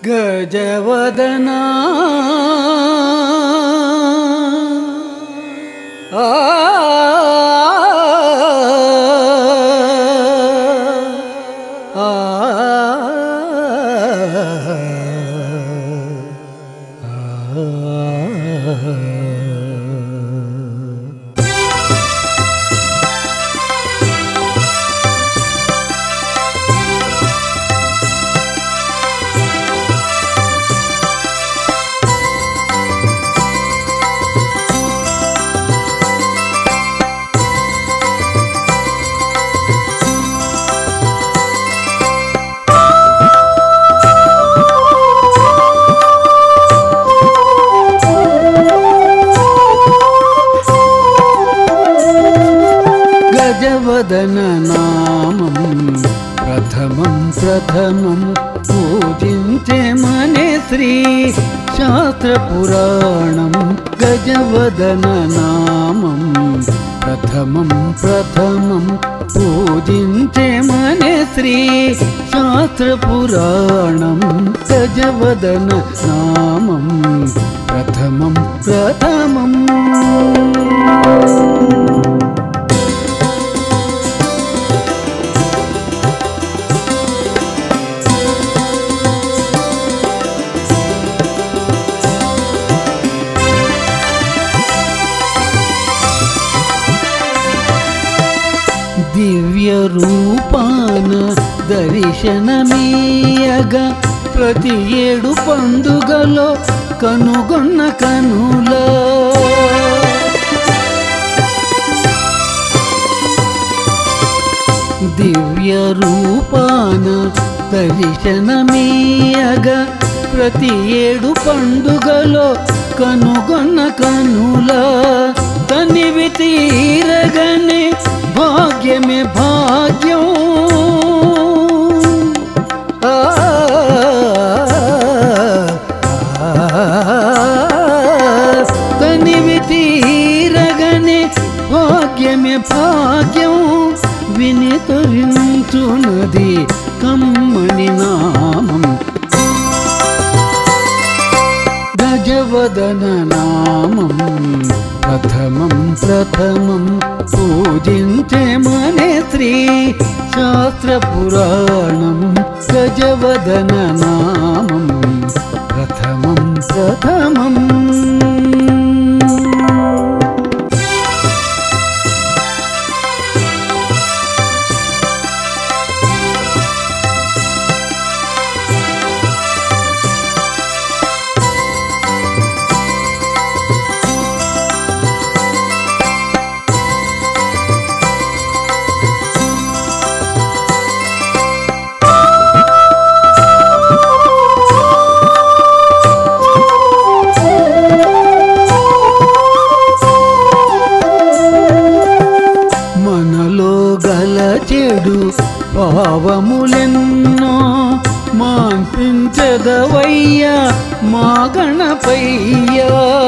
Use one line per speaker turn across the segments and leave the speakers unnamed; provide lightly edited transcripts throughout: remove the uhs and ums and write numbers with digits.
గజవదనా గజవదన నామం ప్రథమం ప్రథమం పూజించే మనే శ్రీ శాస్త్ర పురాణం. గజవదన నామం ప్రథమం ప్రథమం పూజించే మనే శ్రీ శాస్త్ర పురాణం. గజవదన నామం ప్రథమం ప్రథమం. దివ్య రూపాన దర్శనమీయగా ప్రతి ఏడు పండుగలో కనుగొన్న కనుల దివ్య రూపాన దర్శనమీయగా ప్రతి ఏడు పండుగలో కనుగొన్న కనుల తనివి తీరగనే భాగ్యమే భాగ్యం. తనివి తీరగనే భాగ్యమే భాగ్యం. విని తరించునది కమ్మని నామం. గజవదన నామం ప్రథమం ప్రథమం పూజించే మనే శ్రీ శాస్త్ర పురాణం. గజవదన నామం ప్రథమం ప్రథమం. చెడు పావములెన్నో మాన్పించదవయ్యా మా గణపయ్యా.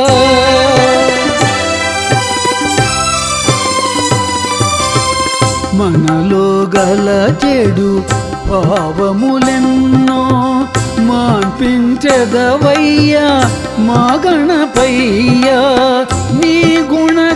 మనలో గల చెడు పావములెన్నో మాన్పించదవయ్యా మా గణపయ్యా. నీ గుణ